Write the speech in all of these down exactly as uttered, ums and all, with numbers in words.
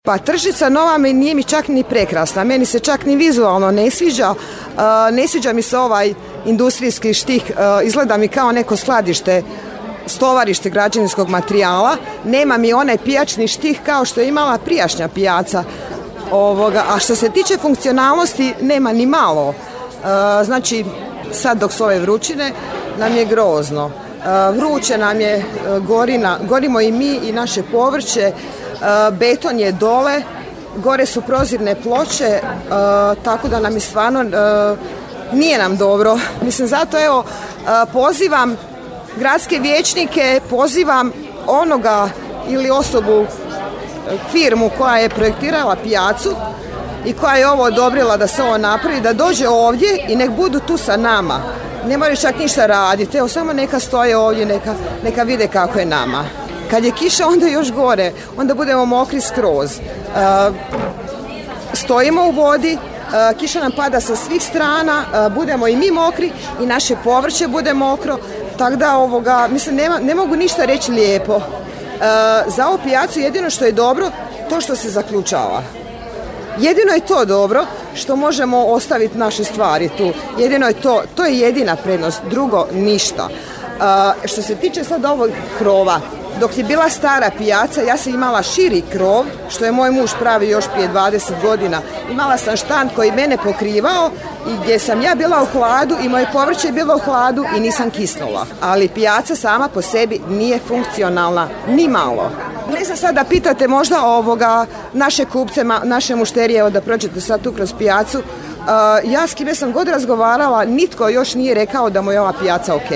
Pa tržnica nova mi nije mi čak ni prekrasna, meni se čak ni vizualno ne sviđa, uh, ne sviđa mi se ovaj industrijski štih, uh, izgleda mi kao neko skladište, stovarište građevinskog materijala, nema mi onaj pijačni štih kao što je imala prijašnja pijaca. Ovoga, a što se tiče funkcionalnosti, nema ni malo. Uh, znači, sad dok su ove vrućine, nam je grozno. Uh, vruće nam je, uh, gorina, gorimo i mi i naše povrće, uh, beton je dole, gore su prozirne ploče, uh, tako da nam je stvarno, uh, nije nam dobro. Mislim, zato evo, uh, pozivam gradske vijećnike, pozivam onoga ili osobu, firmu koja je projektirala pijacu i koja je ovo odobrila da se ovo napravi, da dođe ovdje i nek budu tu sa nama. Ne moraju čak ništa raditi, evo samo neka stoje ovdje, neka, neka vide kako je nama. Kad je kiša, onda još gore, onda budemo mokri skroz. Uh, stojimo u vodi, uh, kiša nam pada sa svih strana, uh, budemo i mi mokri i naše povrće bude mokro, tako da ovoga, mislim, nema, ne mogu ništa reći lijepo. Uh, za ovu pijacu jedino što je dobro, to što se zaključava. Jedino je to dobro što možemo ostaviti naše stvari tu. Jedino je to, to je jedina prednost, drugo ništa. Uh, što se tiče sad ovog krova, dok je bila stara pijaca, ja sam imala širi krov, što je moj muž pravi još prije dvadeset godina. Imala sam štand koji mene pokrivao i gdje sam ja bila u hladu i moje povrće je bilo u hladu i nisam kisnula. Ali pijaca sama po sebi nije funkcionalna, ni malo. Ne znam sad da pitate možda ovoga naše kupce, naše mušterije, evo da prođete sad tu kroz pijacu. Uh, ja s kime sam god razgovarala, nitko još nije rekao da mu je ova pijaca ok.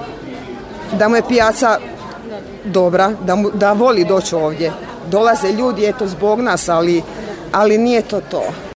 Da mu je pijaca dobra, da, mu, da voli doći ovdje. Dolaze ljudi, eto, zbog nas, ali, ali nije to to.